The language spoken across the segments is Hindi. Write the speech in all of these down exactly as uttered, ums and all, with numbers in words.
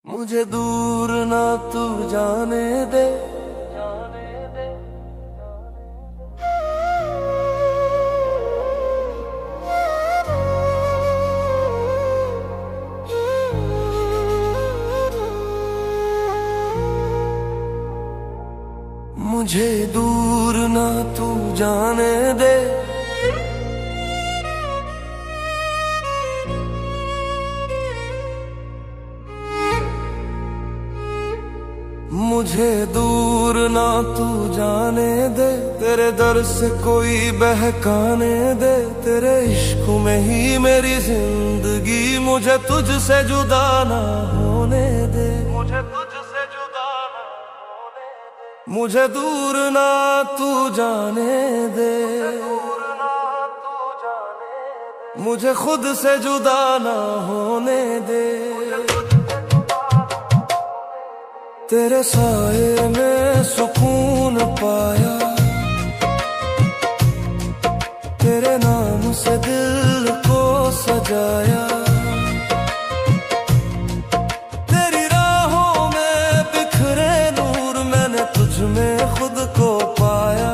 मुझे दूर ना तू जाने दे। मुझे दूर ना तू जाने दे। मुझे दूर ना तू जाने दे। तेरे दर से कोई बहकाने दे। तेरे इश्क में ही मेरी जिंदगी। मुझे तुझसे जुदा ना होने दे। मुझे तुझसे जुदा ना होने दे। मुझे दूर ना तू जाने दे। मुझे खुद से जुदा ना होने दे। तेरे साए में सुकून पाया। तेरे नाम से दिल को सजाया। तेरी राहों में बिखरे नूर। मैंने तुझ में खुद को पाया।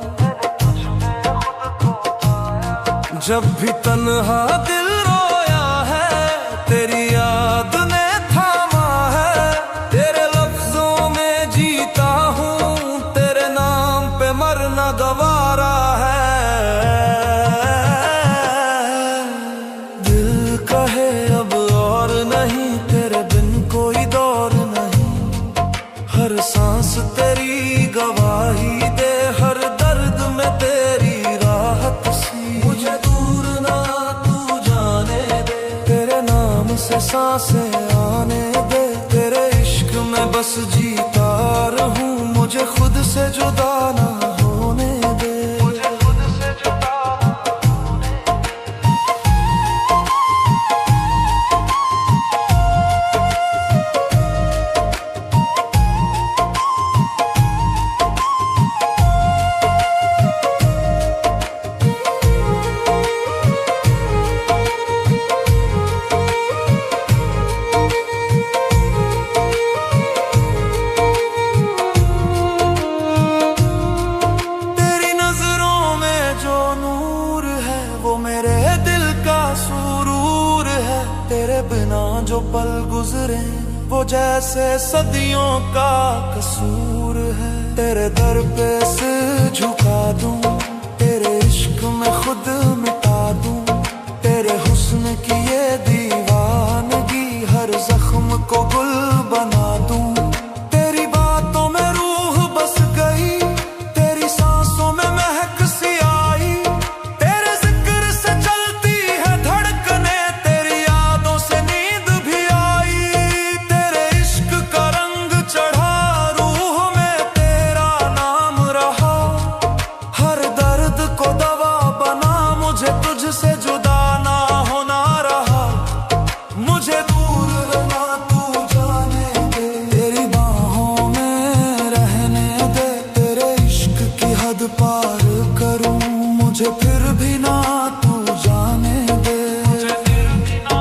जब भी तन्हा दिल रोया है तेरी याद ने थामा है। तेरे लफ्जों में जीता हूँ। तेरे नाम पे मरना गवारा है। दिल कहे अब और नहीं। तेरे बिन कोई दौर नहीं। हर सांस तेरी गवाही दे। हर दर्द में तेरी राहत सी। मुझे दूर ना तू जाने दे। तेरे नाम से सांसें आने दे। तेरे इश्क में बस जीता रहूं। मुझे खुद से जुदा ना होने दे। मुझे खुद से जुदा ना होने जो पल गुजरे वो जैसे सदियों का कसूर है। तेरे दर पे सिर झुका दूं। तेरे इश्क में खुद मिटा दूं। तेरे हुस्न की ये दीवानगी हर जख्म को गुल बना दूं। तेरी बातों में रूह बस गई। तेरी सांसों में महक सी आई। तेरे जिक्र से चलती है धड़कने। तेरी यादों से नींद भी आई। तेरे इश्क का रंग चढ़ा रूह में। तेरा नाम रहा हर दर्द को दवा बना। मुझे तुझसे जुदा ना होना रहा। मुझे दूर ना तू जाने दे। तेरी बाहों में रहने दे। तेरे इश्क की हद पार करूं। मुझे फिर भी ना तू जाने दे। मुझे फिर भी ना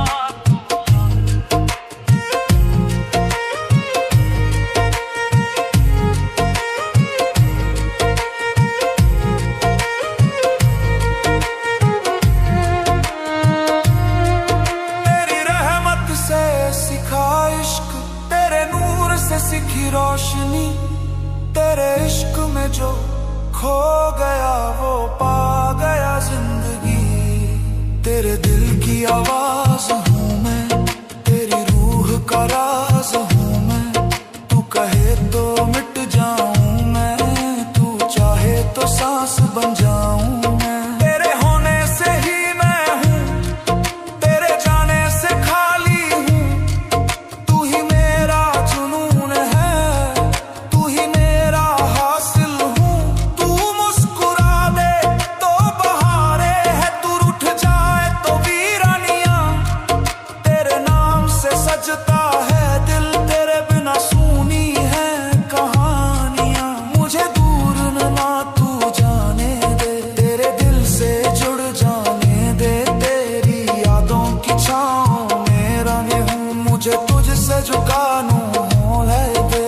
तेरी रहमत से सिखा इश्क। तेरे नूर से सीखी रोशनी। तेरे इश्क में जो खो गया वो पा गया जिंदगी। तेरे दिल की आवाज हूँ मैं। तेरी रूह का राज हूँ मैं। तू कहे तो मिट जाऊं मैं। तू चाहे तो सांस बन जाऊं मैं। तेरे होने से ही मैं हूँ। तेरे जाने से खाली हूँ। तू ही मेरा जुनून है। तू ही मेरा हासिल हूँ। तू मुस्कुरा दे तो बहारे है। तू रूठ जाए तो वीरानियां। तेरे नाम से सजता है दिल। तेरे बिना सूनी है कहानियां। मुझे दूर ना तू जाने दे। तेरे दिल से जुड़ जाने दे। तेरी यादों की छाँव में रंगे हूँ। मुझे तुझसे तुझसे झुकानू हो है दे।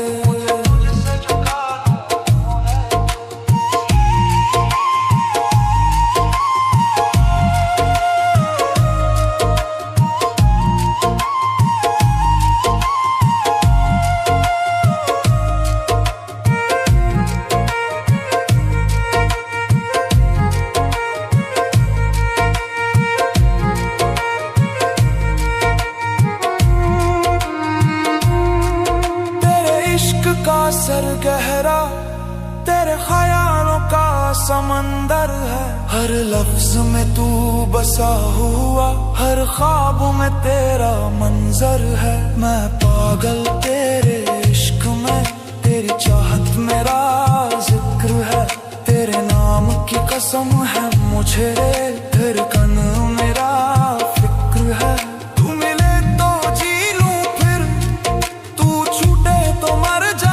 का सर गहरा तेरे ख्यालों का समंदर है, हर लफ्ज में तू बसा हुआ, हर ख्वाब में तेरा मंजर है। मैं पागल तेरे इश्क में, तेरी चाहत मेरा जिक्र है, तेरे नाम की कसम है मुझे, धड़कन मेरा फिक्र है। तू मिले तो जी लूं फिर, तू छूटे तो मर जा,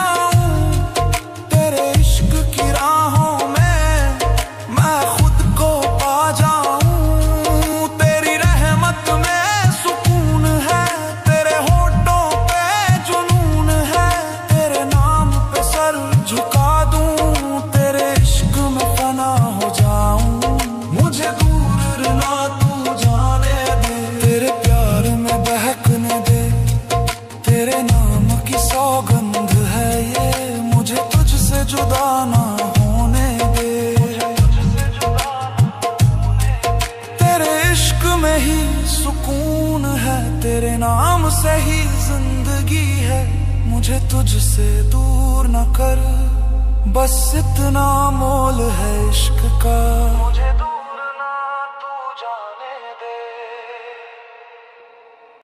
सौगंध है ये मुझे तुझसे जुदा ना होने दे। तेरे इश्क में ही सुकून है, तेरे नाम से ही जिंदगी है, मुझे तुझसे दूर न कर, बस इतना मोल है इश्क का।